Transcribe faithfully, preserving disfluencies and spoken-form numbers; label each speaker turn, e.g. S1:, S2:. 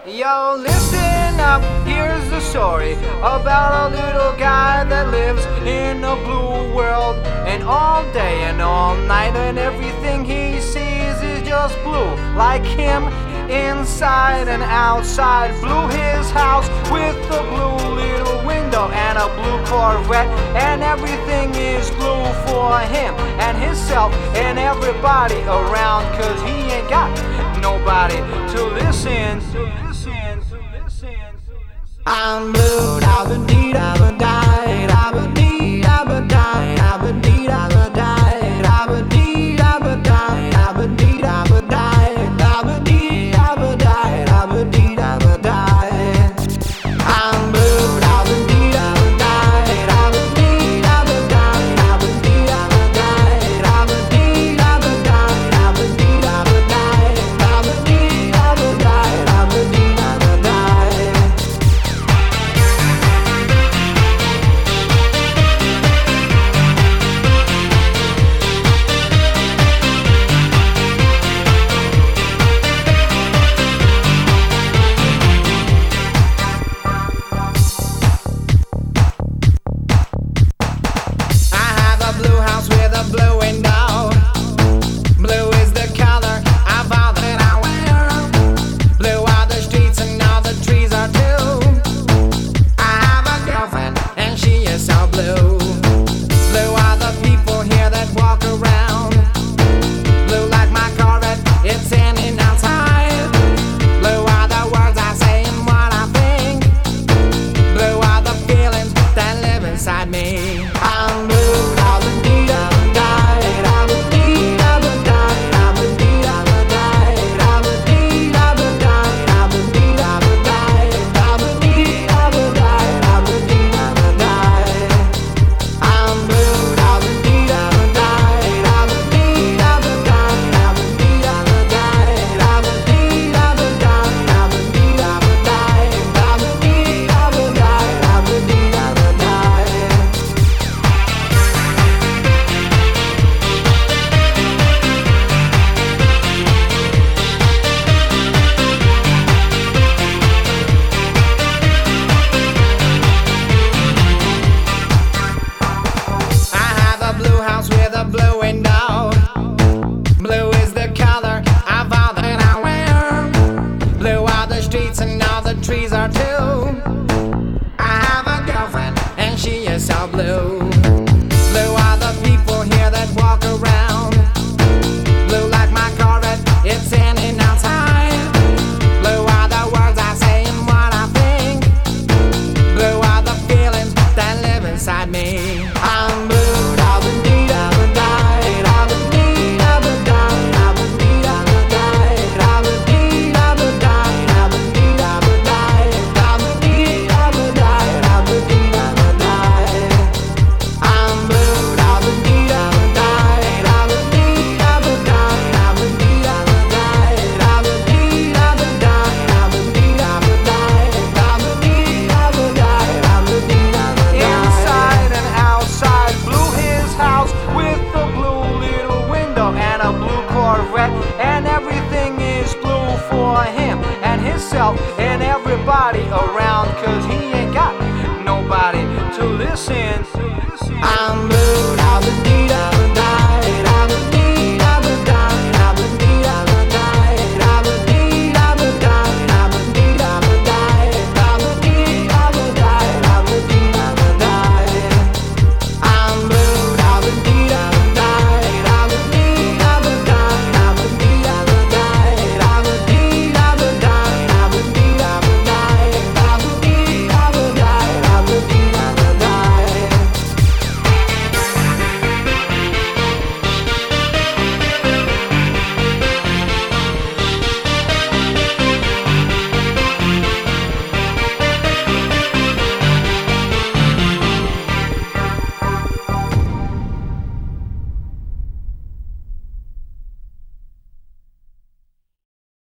S1: Yo, listen up, here's the story about a little guy that lives in a blue world. And all day and all night and everything he sees is just blue. Like him, inside and outside. Blue his house with a blue little window and a blue Corvette. And everything is blue for him and himself and everybody around. Cause he ain't got nobody to listen to. I'm blue, da ba dee da ba die, da ba dee da ba die, da ba dee da ba die, da ba dee da ba die, da ba dee da ba die, da ba dee da ba die, da ba dee da ba die. I'm blue, da ba dee da ba die, da ba dee da ba die, da ba dee da ba die, da ba dee da ba die, da ba dee da ba die, da ba dee da ba die, da ba dee da ba die. Blue house with a blue window. Blue is the color of all that I wear. Blue are the streets and all the trees are too. I have a girlfriend and she is so blue. Blue are the people here that walk around. Blue like my Corvette, it's in and outside. Blue are the words I say and what I think. Blue are the feelings that live inside me. I'm blue. With a blue window. Blue is the color of all that I wear. Blue are the streets and all the trees are too. I have a girlfriend and she is so blue. Blue are the people here that walk around. Blue like my Corvette, it's in and outside. Blue are the words I say and what I think. Blue are the feelings that live inside me. I'm blue. And everything is blue for him and himself and everybody around. Cause he ain't got nobody to listen. I'm blue, da ba dee.